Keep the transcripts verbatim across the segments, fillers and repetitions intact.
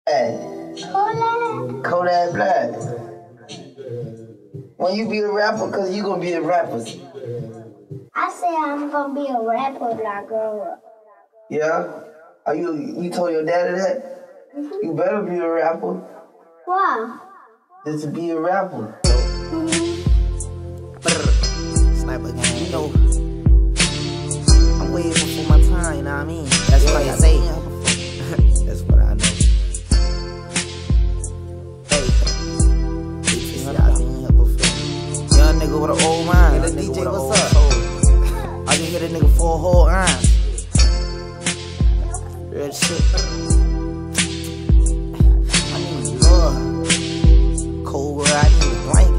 Kodak. Kodak Black. When you be a rapper, cause you gonna be a rapper. I say I'm gonna be a rapper when I grow up. Yeah? Are you you told your daddy that? Mm-hmm. You better be a rapper. Why? Just to be a rapper. Mm-hmm. Sniper gang, you know. I'm way before my time, you know what I mean? That's what I say. That's what I know. Hey, I've been here before. Young nigga with an old mind. Hey, the D J, what's up? I just hit a nigga for a whole iron. Real shit. I need love. Cold world, I need a blanket.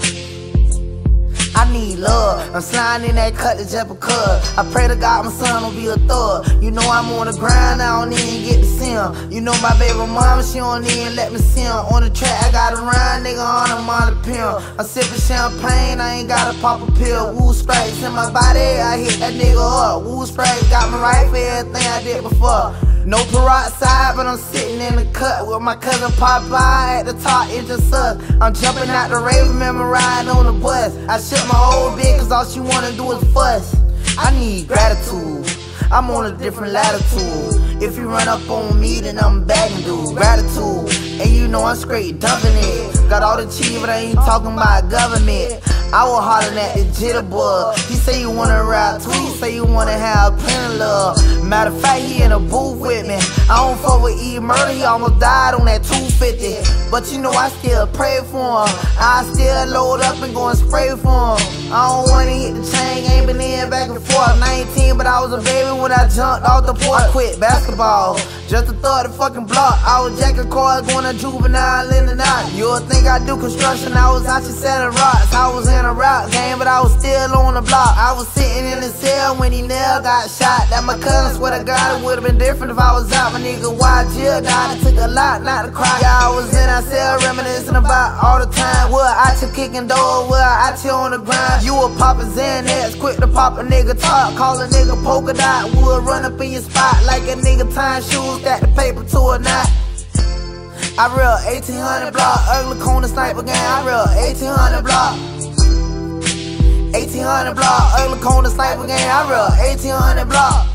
I need love. I'm sliding in that cut to just because. I pray to God my son will be a thug. You know I'm on the grind, I don't even get to see him. You know my baby mama, she don't even let me see him. On the track, I got a rhyme, nigga, on a money pill. I'm sipping champagne, I ain't gotta pop a pill. Woo sprays in my body, I hit that nigga up. Woo sprays got me right for everything I did before. No peroxide, but I'm sitting in the cut with my cousin Popeye at the top, it just us. I'm jumping out the rave, remember riding on the bus. I shook my whole bitch, cause all she wanna do is fuss. I need gratitude, I'm on a different latitude. If you run up on me, then I'm begging, dude. Gratitude, and you know I'm straight dumping it. Got all the cheese, but I ain't talking about government. I was hollering at the jitterbug. He say you wanna rap too, he say you wanna have plenty love. Matter of fact, he in a booth with me. I don't fuck with E Murder, he almost died on that two fifty. But you know I still pray for him. I still load up and go and spray for him. I don't wanna hit the chain, ain't been in back and forth. nineteen, but I was a baby when I jumped off the porch. I quit basketball, just to throw the fucking block. I was jacking cars, going to juvenile in and out. You would think I do construction, I was out here selling rocks. I was in a rap game, but I was still on the block. I was sitting in the cell when he nail got shot. That my cousin, swear to God, it would've been different if I was out. My nigga Y Jill died, it took a lot not to cry. Yeah, I was in that cell reminiscing about all the time. Well, I out kicking doors, well, I out here on the grind. You a poppin' Xanax, quick to pop a nigga top. Call a nigga polka dot, would run up in your spot like a nigga tying shoes, stack the paper to a knot. I real eighteen hundred block, ugly corner sniper gang. I real eighteen hundred block, eighteen hundred block, ugly corner sniper gang. I real eighteen hundred block.